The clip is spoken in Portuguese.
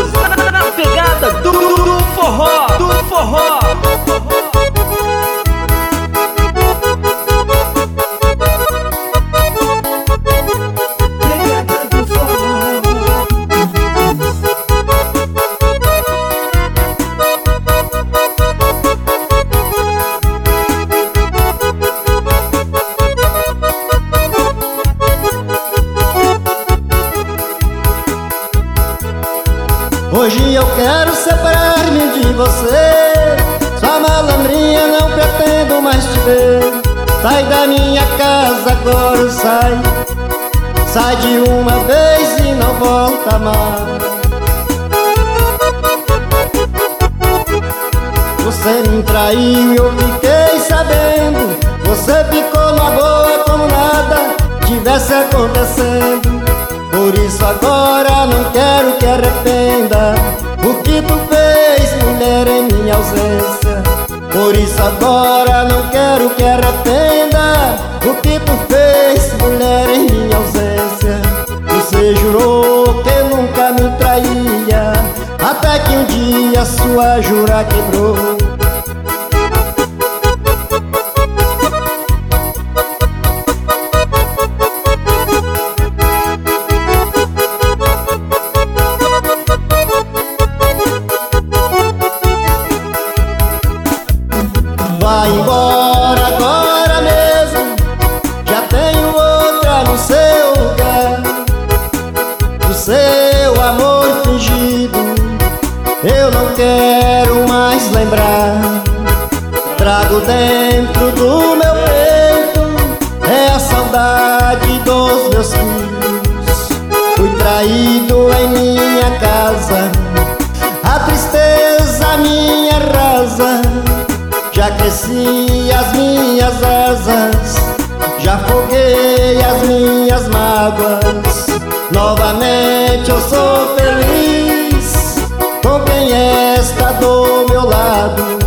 Santos, na pegada do forró, do forró. Hoje eu quero separar-me de você. Sua malandrinha, não pretendo mais te ver. Sai da minha casa agora, sai. Sai de uma vez e não volta mais. Você me traiu e eu fiquei sabendo. Você ficou numa boa como nada tivesse acontecendo. Por isso agora não quero que arrependa o que tu fez, mulher, em minha ausência. Por isso agora não quero que arrependa o que tu fez, mulher, em minha ausência. Você jurou que nunca me traía, até que um dia sua jura quebrou. Vai embora agora mesmo, já tenho outra no seu lugar. Do seu amor fingido eu não quero mais lembrar. Trago dentro do meu peito é a saudade dos meus filhos. Fui traído em minha casa, a tristeza minha rasa. Já cresci as minhas asas, já foguei as minhas mágoas. Novamente eu sou feliz com quem está do meu lado.